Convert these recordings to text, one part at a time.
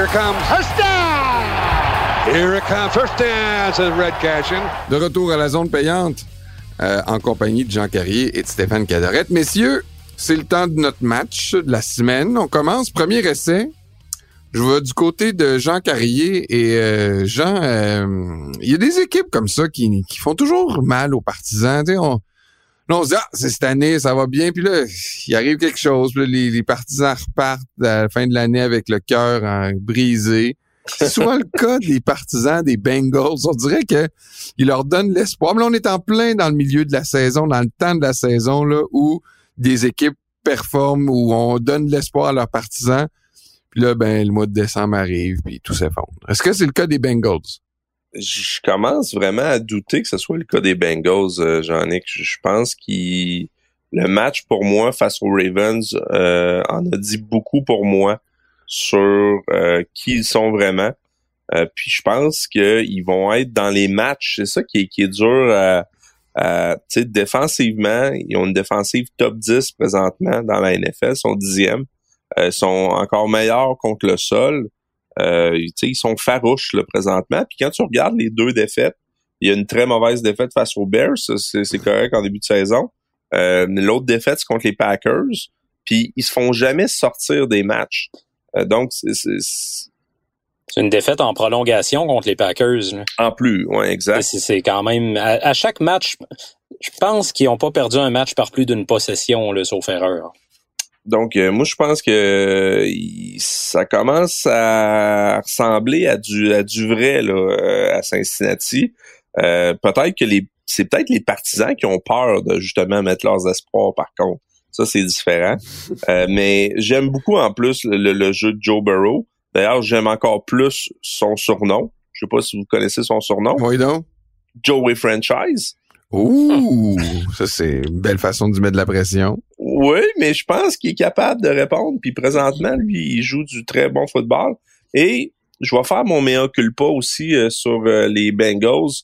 it comes. Touchdown! Here it comes. First down, says Red Cashin. De retour à la zone payante, en compagnie de Jean Carrier et de Stéphane Cadorette. Messieurs, c'est le temps de notre match de la semaine. On commence. Premier essai. Je vais du côté de Jean Carrier et Jean, il y a des équipes comme ça qui font toujours mal aux partisans. Tu sais, on se dit, c'est cette année, ça va bien. Puis là, il arrive quelque chose. Puis là, les partisans repartent à la fin de l'année avec le cœur brisé. C'est souvent le cas des partisans des Bengals. On dirait que ils leur donnent l'espoir. Mais là, on est en plein dans le milieu de la saison, dans le temps de la saison, là, où des équipes performent, où on donne l'espoir à leurs partisans. Puis là, le mois de décembre arrive, puis tout s'effondre. Est-ce que c'est le cas des Bengals? Je commence vraiment à douter que ce soit le cas des Bengals, Jean-Nic. Je pense le match pour moi face aux Ravens en a dit beaucoup pour moi sur qui ils sont vraiment. Puis je pense qu'ils vont être dans les matchs. C'est ça qui est dur tu sais, défensivement, ils ont une défensive top 10 présentement dans la NFL, ils sont 10e. Sont encore meilleurs contre le sol. Ils sont farouches là, présentement. Puis quand tu regardes les deux défaites, il y a une très mauvaise défaite face aux Bears, c'est correct en début de saison. L'autre défaite, c'est contre les Packers. Puis ils se font jamais sortir des matchs. Donc c'est une défaite en prolongation contre les Packers. Là. En plus, ouais, exact. C'est quand même à chaque match, je pense qu'ils n'ont pas perdu un match par plus d'une possession, là, sauf erreur. Donc, moi, je pense que ça commence à ressembler à du vrai là, à Cincinnati. Peut-être que c'est peut-être les partisans qui ont peur de justement mettre leurs espoirs, par contre. Ça, c'est différent. Mais j'aime beaucoup, en plus, le jeu de Joe Burrow. D'ailleurs, j'aime encore plus son surnom. Je sais pas si vous connaissez son surnom. Oui, donc. Joey Franchise. Ouh, ça, c'est une belle façon de mettre de la pression. Oui, mais je pense qu'il est capable de répondre. Puis présentement, lui, il joue du très bon football. Et je vais faire mon mea culpa aussi sur les Bengals.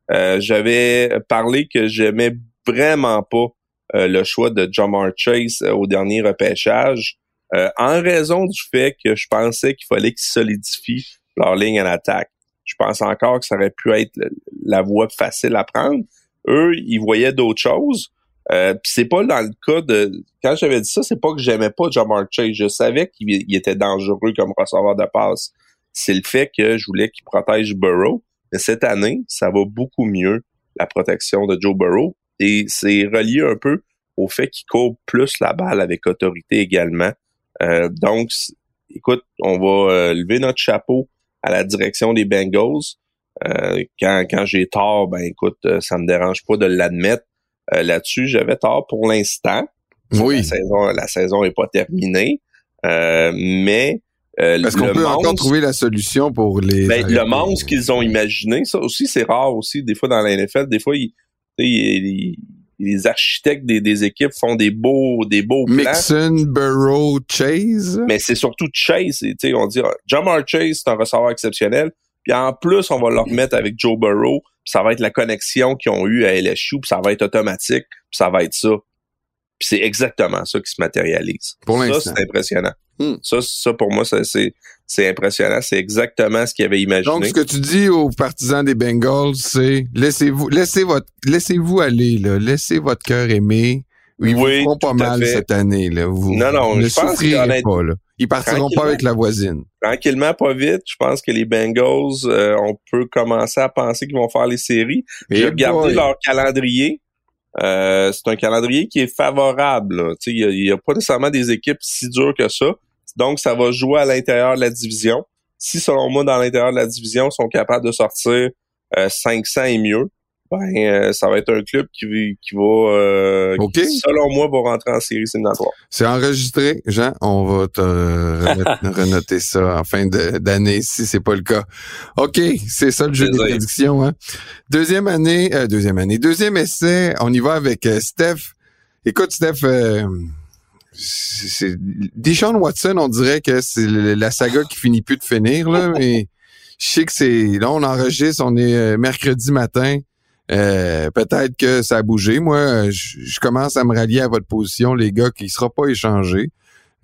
J'avais parlé que j'aimais vraiment pas le choix de Ja'Marr Chase au dernier repêchage en raison du fait que je pensais qu'il fallait qu'ils solidifient leur ligne en attaque. Je pense encore que ça aurait pu être la voie facile à prendre. Eux, ils voyaient d'autres choses. Puis c'est pas dans le cas de... Quand j'avais dit ça, c'est pas que j'aimais pas Ja'Marr Chase. Je savais qu'il était dangereux comme receveur de passe. C'est le fait que je voulais qu'il protège Burrow. Mais cette année, ça va beaucoup mieux, la protection de Joe Burrow. Et c'est relié un peu au fait qu'il court plus la balle avec autorité également. Donc, écoute, on va lever notre chapeau à la direction des Bengals. Quand j'ai tort, écoute, ça me dérange pas de l'admettre. Là-dessus, j'avais tort pour l'instant. Oui. La saison est pas terminée. Mais est-ce qu'on peut encore trouver la solution pour les... le monstre qu'ils ont imaginé, ça aussi, c'est rare aussi. Des fois, dans la NFL, des fois, les architectes des équipes font des beaux plans. Mixon, Burrow, Chase. Mais c'est surtout Chase. On dit, Ja'Marr Chase, c'est un receveur exceptionnel. Puis en plus, on va le remettre avec Joe Burrow. Puis ça va être la connexion qu'ils ont eue à LSU. Puis ça va être automatique. Puis ça va être ça. Puis c'est exactement ça qui se matérialise. Pour l'instant. Ça, c'est impressionnant. Ça, pour moi, c'est impressionnant. C'est exactement ce qu'ils avaient imaginé. Donc, ce que tu dis aux partisans des Bengals, c'est laissez-vous aller, là. Laissez votre cœur aimer. Ils vous feront pas mal cette année, là. Vous ne souffrirez pas, là. Ils partiront pas avec la voisine. Tranquillement, pas vite. Je pense que les Bengals, on peut commencer à penser qu'ils vont faire les séries. J'ai regardé leur calendrier. C'est un calendrier qui est favorable. Il y a pas nécessairement des équipes si dures que ça. Donc, ça va jouer à l'intérieur de la division. Si, selon moi, dans l'intérieur de la division, ils sont capables de sortir 500 et mieux, ça va être un club qui va, qui, selon moi, va rentrer en série éliminatoire. C'est enregistré, Jean. On va te renoter ça en fin d'année si c'est pas le cas. OK, c'est ça le jeu des prédictions. Hein? Deuxième essai, on y va avec Steph. Écoute, Steph, c'est Deshaun Watson, on dirait que c'est la saga qui finit plus de finir, là, mais je sais que là, on enregistre, on est mercredi matin. Peut-être que ça a bougé. Moi, je commence à me rallier à votre position, les gars, qui sera pas échangé.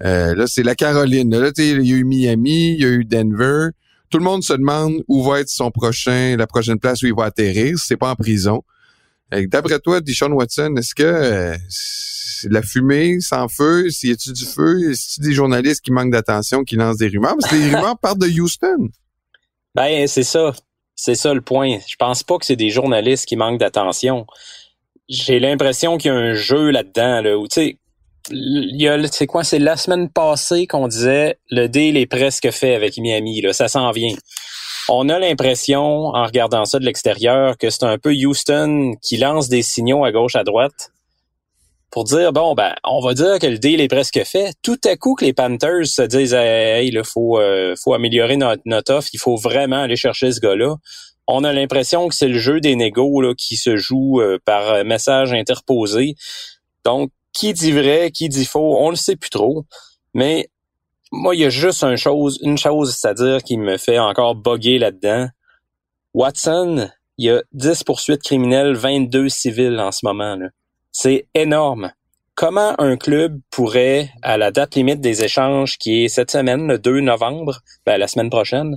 Là, c'est la Caroline. Là, il y a eu Miami, il y a eu Denver. Tout le monde se demande où va être la prochaine place où il va atterrir. C'est pas en prison. D'après toi, Deshaun Watson, est-ce que c'est de la fumée sans feu? Y a-t-il du feu? Est-ce des journalistes qui manquent d'attention, qui lancent des rumeurs? Parce que les rumeurs partent de Houston. Ben, c'est ça. C'est ça le point. Je pense pas que c'est des journalistes qui manquent d'attention. J'ai l'impression qu'il y a un jeu là-dedans, là, où, tu sais, c'est quoi? C'est la semaine passée qu'on disait le deal est presque fait avec Miami, là. Ça s'en vient. On a l'impression, en regardant ça de l'extérieur, que c'est un peu Houston qui lance des signaux à gauche, à droite pour dire, bon, ben, on va dire que le deal est presque fait. Tout à coup que les Panthers se disent, hey, il faut améliorer notre offre, il faut vraiment aller chercher ce gars-là. On a l'impression que c'est le jeu des négos là, qui se joue par message interposé. Donc, qui dit vrai, qui dit faux, on le sait plus trop. Mais moi, il y a juste une chose, c'est-à-dire qui me fait encore bugger là-dedans. Watson, il y a 10 poursuites criminelles, 22 civiles en ce moment, là. C'est énorme. Comment un club pourrait, à la date limite des échanges, qui est cette semaine, le 2 novembre, la semaine prochaine,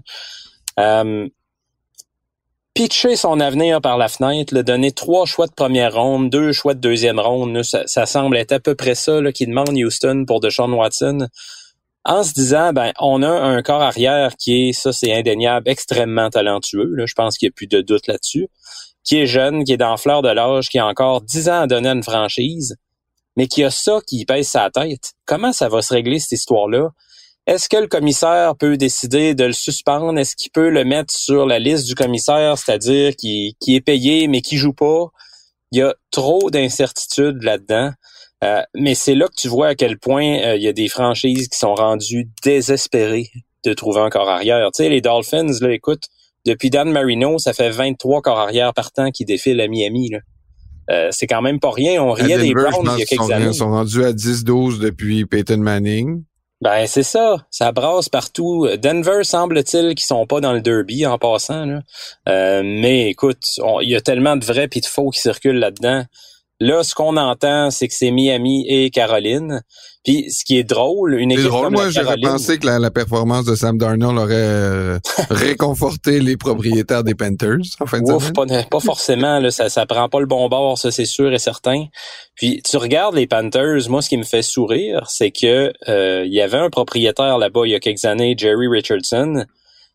pitcher son avenir par la fenêtre, là, donner 3 choix de première ronde, 2 choix de deuxième ronde, là, ça semble être à peu près ça là, qu'il demande Houston pour Deshaun Watson. En se disant, ben, on a un corps arrière qui est, ça c'est indéniable, extrêmement talentueux. Là, je pense qu'il n'y a plus de doute là-dessus. Qui est jeune, qui est dans la fleur de l'âge, qui a encore 10 ans à donner à une franchise, mais qui a ça qui pèse sa tête. Comment ça va se régler, cette histoire-là? Est-ce que le commissaire peut décider de le suspendre? Est-ce qu'il peut le mettre sur la liste du commissaire, c'est-à-dire qui est payé mais qui joue pas? Il y a trop d'incertitudes là-dedans. Mais c'est là que tu vois à quel point il y a des franchises qui sont rendues désespérées de trouver un corps arrière. Tu sais, les Dolphins, là, écoute, depuis Dan Marino, ça fait 23 corps arrière partants qui défilent à Miami, là. C'est quand même pas rien. On riait des Browns il y a quelques années. Ils sont rendus à 10-12 depuis Peyton Manning. Ben, c'est ça. Ça brasse partout. Denver, semble-t-il, qu'ils sont pas dans le derby en passant, là. Mais écoute, il y a tellement de vrais pis de faux qui circulent là-dedans. Là, ce qu'on entend, c'est que c'est Miami et Caroline. Puis, ce qui est drôle, une équipe comme moi, la j'aurais pensé que la performance de Sam Darnold aurait réconforté les propriétaires des Panthers en fin de semaine. Pas forcément, là, ça prend pas le bon bord, ça c'est sûr et certain. Puis, tu regardes les Panthers, moi, ce qui me fait sourire, c'est que il y avait un propriétaire là-bas il y a quelques années, Jerry Richardson,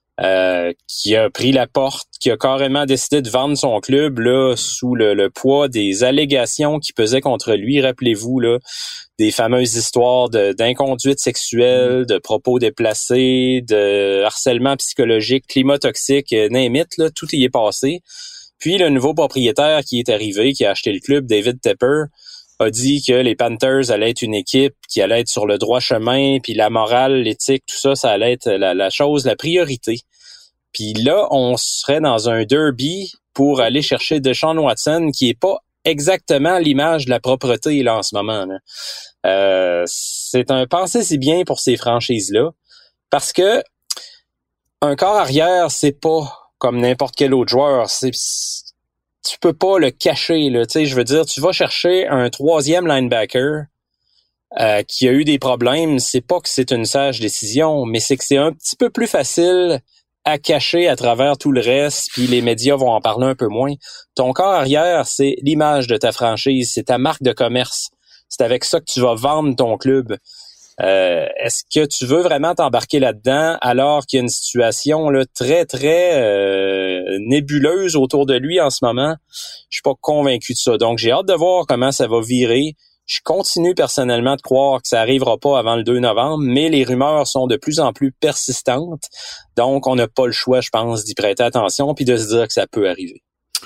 qui a pris la porte, qui a carrément décidé de vendre son club là sous le poids des allégations qui pesaient contre lui. Rappelez-vous là des fameuses histoires d'inconduite sexuelle, de propos déplacés, de harcèlement psychologique, climat toxique, name it, là, tout y est passé. Puis le nouveau propriétaire qui est arrivé, qui a acheté le club, David Tepper, a dit que les Panthers allaient être une équipe qui allait être sur le droit chemin, puis la morale, l'éthique, tout ça, ça allait être la chose, la priorité. Puis là, on serait dans un derby pour aller chercher Deshaun Watson, qui est pas exactement l'image de la propreté là en ce moment. Là. C'est un pensez-y bien pour ces franchises-là, parce que un corps arrière, c'est pas comme n'importe quel autre joueur. Tu peux pas le cacher, là. Tu sais, je veux dire, tu vas chercher un troisième linebacker qui a eu des problèmes. C'est pas que c'est une sage décision, mais c'est que c'est un petit peu plus facile à cacher à travers tout le reste, puis les médias vont en parler un peu moins. Ton corps arrière, c'est l'image de ta franchise, c'est ta marque de commerce. C'est avec ça que tu vas vendre ton club. Est-ce que tu veux vraiment t'embarquer là-dedans alors qu'il y a une situation là très, très nébuleuse autour de lui en ce moment? Je suis pas convaincu de ça. Donc, j'ai hâte de voir comment ça va virer. Je continue personnellement de croire que ça arrivera pas avant le 2 novembre, mais les rumeurs sont de plus en plus persistantes. Donc, on n'a pas le choix, je pense, d'y prêter attention puis de se dire que ça peut arriver.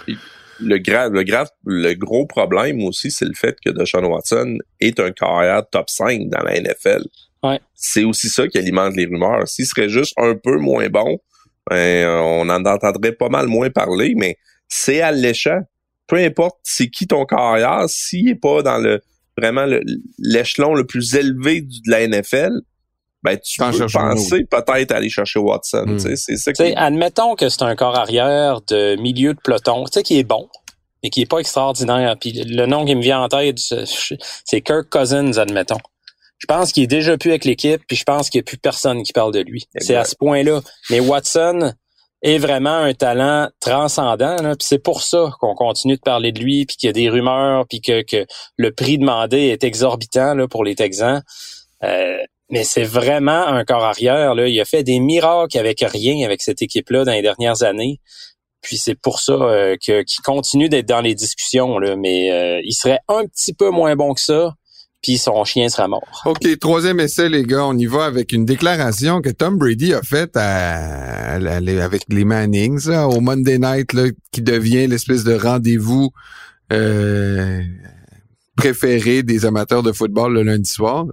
Le gros problème aussi, c'est le fait que Deshaun Watson est un carrière top 5 dans la NFL. Ouais. C'est aussi ça qui alimente les rumeurs. S'il serait juste un peu moins bon, on en entendrait pas mal moins parler, mais c'est alléchant. Peu importe c'est qui ton carrière, s'il est pas dans l'échelon le plus élevé de la NFL, ben tu peux penser peut-être aller chercher Watson. C'est ça admettons que c'est un corps arrière de milieu de peloton, tu sais, qui est bon, mais qui est pas extraordinaire. Puis le nom qui me vient en tête, c'est Kirk Cousins, admettons. Je pense qu'il est déjà plus avec l'équipe, puis je pense qu'il n'y a plus personne qui parle de lui. Exact. C'est à ce point-là. Mais Watson est vraiment un talent transcendant, là, puis c'est pour ça qu'on continue de parler de lui, puis qu'il y a des rumeurs, puis que le prix demandé est exorbitant là, pour les Texans. Mais c'est vraiment un corps arrière. Là. Il a fait des miracles avec rien avec cette équipe-là dans les dernières années. Puis c'est pour ça qu'il continue d'être dans les discussions. Là. Mais il serait un petit peu moins bon que ça, puis son chien sera mort. OK, troisième essai, les gars. On y va avec une déclaration que Tom Brady a faite avec les Mannings là, au Monday Night, là, qui devient l'espèce de rendez-vous préféré des amateurs de football le lundi soir.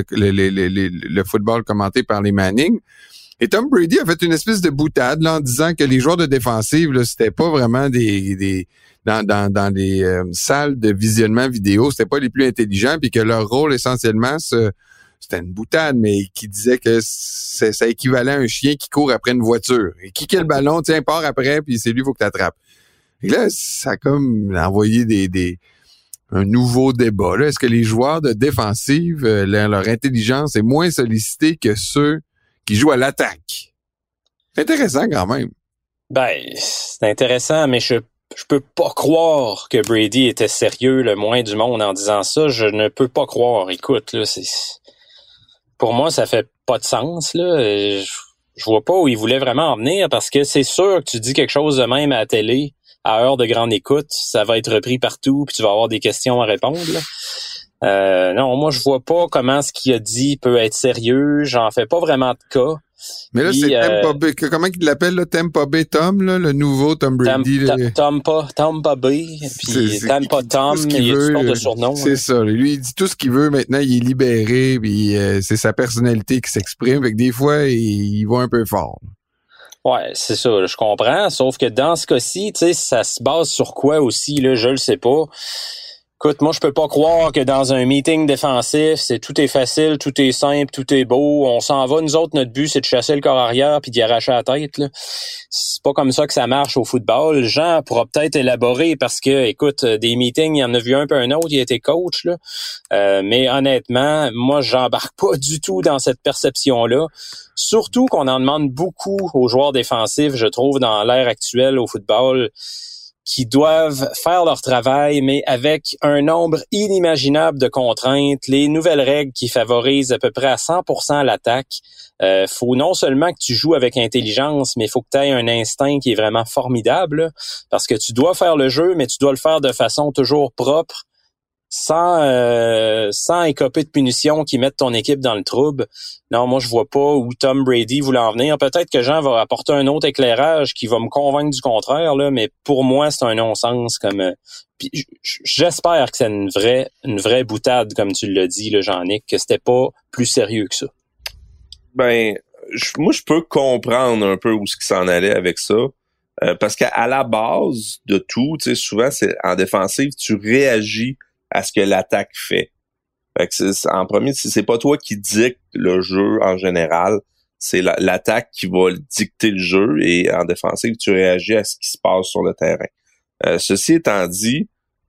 Le football commenté par les Manning. Et Tom Brady a fait une espèce de boutade là, en disant que les joueurs de défensive, là, c'était pas vraiment dans les salles de visionnement vidéo, c'était pas les plus intelligents, puis que leur rôle essentiellement, c'était une boutade, mais qui disait que ça équivalait à un chien qui court après une voiture. Et qui le ballon, tiens, part après, puis c'est lui, faut que t'attrapes. Et là, ça a comme envoyé un nouveau débat. Là, est-ce que les joueurs de défensive, leur intelligence est moins sollicitée que ceux qui jouent à l'attaque? Intéressant quand même. Ben, c'est intéressant, mais je peux pas croire que Brady était sérieux le moins du monde en disant ça. Je ne peux pas croire. Écoute, là, pour moi, ça fait pas de sens, là. Je vois pas où il voulait vraiment en venir parce que c'est sûr que tu dis quelque chose de même à la télé, à heure de grande écoute, ça va être repris partout puis tu vas avoir des questions à répondre, là. Non, moi, je vois pas comment ce qu'il a dit peut être sérieux. J'en fais pas vraiment de cas. Mais là, c'est Tampa Bay. Comment il l'appelle, là? Tampa Bay Tom, là? Le nouveau Tom Brady. Tampa Bay. Puis Tampa Tom, il y a toutes sortes de surnoms. C'est ça. Lui, il dit tout ce qu'il veut. Maintenant, il est libéré. Puis c'est sa personnalité qui s'exprime. Fait que des fois, il va un peu fort. Ouais, c'est ça. Je comprends. Sauf que dans ce cas-ci, tu sais, ça se base sur quoi aussi, là? Je le sais pas. Écoute, moi, je peux pas croire que dans un meeting défensif, tout est facile, tout est simple, tout est beau. On s'en va. Nous autres, notre but, c'est de chasser le corps arrière puis d'y arracher la tête, là. C'est pas comme ça que ça marche au football. Jean pourra peut-être élaborer parce que, écoute, des meetings, il y en a vu un peu un autre, il a été coach, là. Mais honnêtement, moi, j'embarque pas du tout dans cette perception-là. Surtout qu'on en demande beaucoup aux joueurs défensifs, je trouve, dans l'ère actuelle au football, qui doivent faire leur travail, mais avec un nombre inimaginable de contraintes, les nouvelles règles qui favorisent à peu près à 100% l'attaque. Faut non seulement que tu joues avec intelligence, mais il faut que tu aies un instinct qui est vraiment formidable, là, parce que tu dois faire le jeu, mais tu dois le faire de façon toujours propre, sans écoper de punitions qui mettent ton équipe dans le trouble. Non, moi, je vois pas où Tom Brady voulait en venir. Peut-être que Jean va apporter un autre éclairage qui va me convaincre du contraire, là, mais pour moi, c'est un non-sens. Puis j'espère que c'est une vraie boutade, comme tu l'as dit, là, Jean-Nic, que c'était pas plus sérieux que ça. Ben, moi, je peux comprendre un peu où ce qui s'en allait avec ça. Parce qu'à la base de tout, tu sais, souvent, c'est en défensive, tu réagis à ce que l'attaque fait. Fait que en premier, c'est pas toi qui dicte le jeu en général, c'est l'attaque qui va dicter le jeu et en défensive, tu réagis à ce qui se passe sur le terrain. Ceci étant dit,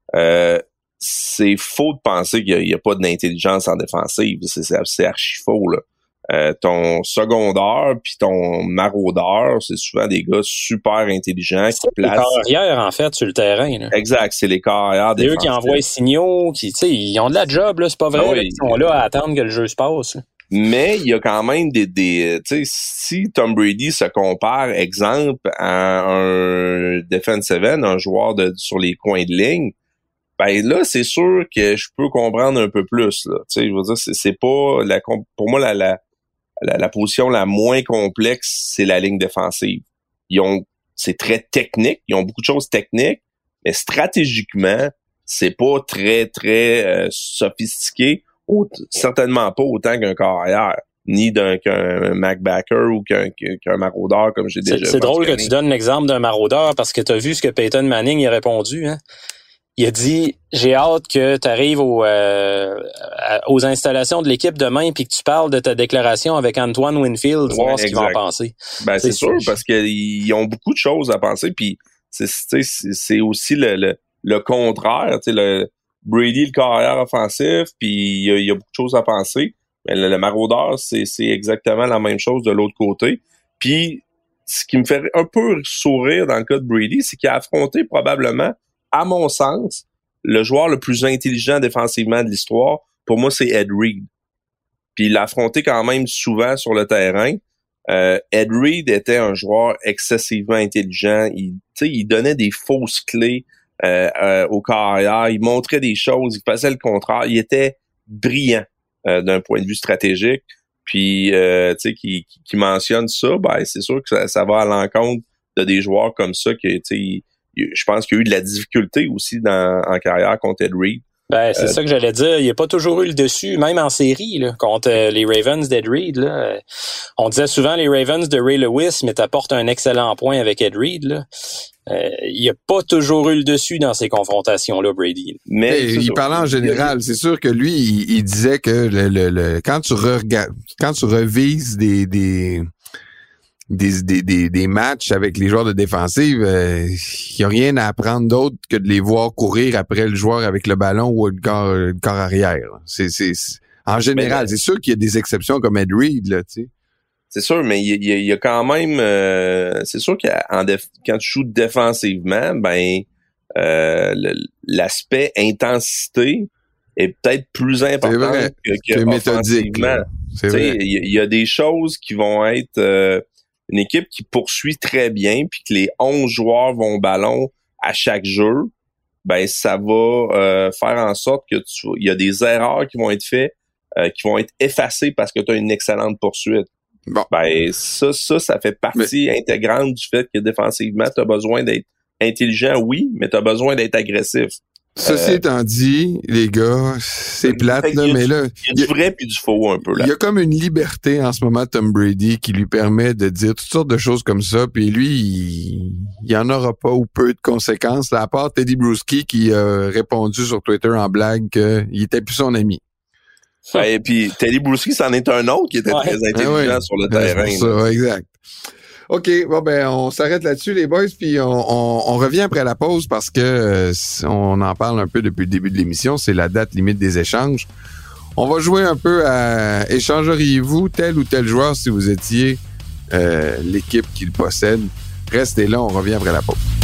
c'est faux de penser qu'il y a pas d'intelligence en défensive. C'est archi faux, là. Ton secondeur puis ton maraudeur, c'est souvent des gars super intelligents qui placent. Les corps arrière, en fait, sur le terrain, là. Exact, c'est les corps arrière des. C'est eux qui envoient les signaux, qui, tu sais, ils ont de la job, là, c'est pas vrai. Ils sont là à attendre que le jeu se passe, là. Mais il y a quand même tu sais, si Tom Brady se compare, exemple, à un defensive end, un joueur sur les coins de ligne, ben là, c'est sûr que je peux comprendre un peu plus, là. Tu sais, je veux dire, c'est pas pour moi la position la moins complexe, c'est la ligne défensive. C'est très technique, ils ont beaucoup de choses techniques, mais stratégiquement, c'est pas très, très sophistiqué, certainement pas autant qu'un corps arrière, ni qu'un Macbacker ou qu'un maraudeur, comme j'ai déjà dit. C'est drôle que tu donnes l'exemple d'un maraudeur, parce que tu as vu ce que Peyton Manning a répondu, hein? Il a dit, j'ai hâte que tu arrives aux installations de l'équipe demain puis que tu parles de ta déclaration avec Antoine Winfield, voir ce qu'il va en penser. Ben, c'est sûr, parce qu'ils ont beaucoup de choses à penser, puis c'est aussi le contraire. Tu sais, Brady, le carrière offensif, puis il y a beaucoup de choses à penser. Mais le maraudeur, c'est exactement la même chose de l'autre côté. Puis, ce qui me fait un peu sourire dans le cas de Brady, c'est qu'il a affronté probablement, à mon sens, le joueur le plus intelligent défensivement de l'histoire. Pour moi, c'est Ed Reed. Puis il l'a affronté quand même souvent sur le terrain. Ed Reed était un joueur excessivement intelligent. Il donnait des fausses clés au carrière. Il montrait des choses. Il faisait le contraire. Il était brillant d'un point de vue stratégique. Puis, qui mentionne ça, ben c'est sûr que ça va à l'encontre de des joueurs comme ça que, je pense qu'il y a eu de la difficulté aussi en carrière contre Ed Reed. Ben, c'est ça que j'allais dire. Il n'a pas toujours eu le dessus, même en série, là, contre les Ravens d'Ed Reed. Là. On disait souvent les Ravens de Ray Lewis, mais t'apportes un excellent point avec Ed Reed. Là. Il n'a pas toujours eu le dessus dans ces confrontations-là, Brady. Mais il parlait en général. C'est sûr que lui, il disait que quand tu revises des matchs avec les joueurs de défensive, il n'y a rien à apprendre d'autre que de les voir courir après le joueur avec le ballon ou le corps arrière. C'est en général, c'est sûr qu'il y a des exceptions comme Ed Reed, là, tu sais. C'est sûr, mais il y a quand même... c'est sûr que quand tu joues défensivement, ben l'aspect intensité est peut-être plus important que méthodique. Il y a des choses qui vont être... une équipe qui poursuit très bien, puis que les 11 joueurs vont au ballon à chaque jeu, ben ça va faire en sorte que il y a des erreurs qui vont être faites, qui vont être effacées parce que tu as une excellente poursuite. Bon. Ben ça fait partie intégrante du fait que défensivement, tu as besoin d'être intelligent, oui, mais tu as besoin d'être agressif. Ceci étant dit, les gars, c'est plate, là, mais là... Il y a du vrai puis du faux un peu là. Il y a comme une liberté en ce moment, Tom Brady, qui lui permet de dire toutes sortes de choses comme ça, puis lui, il y en aura pas ou peu de conséquences, là, à part Teddy Bruschi qui a répondu sur Twitter en blague qu'il était plus son ami. Et puis Teddy Bruschi, c'en est un autre qui était très intelligent sur le terrain. C'est ça, exact. OK, bon ben on s'arrête là-dessus les boys, puis on revient après la pause parce que on en parle un peu depuis le début de l'émission, c'est la date limite des échanges. On va jouer un peu à échangeriez-vous tel ou tel joueur si vous étiez l'équipe qui le possède. Restez là, on revient après la pause.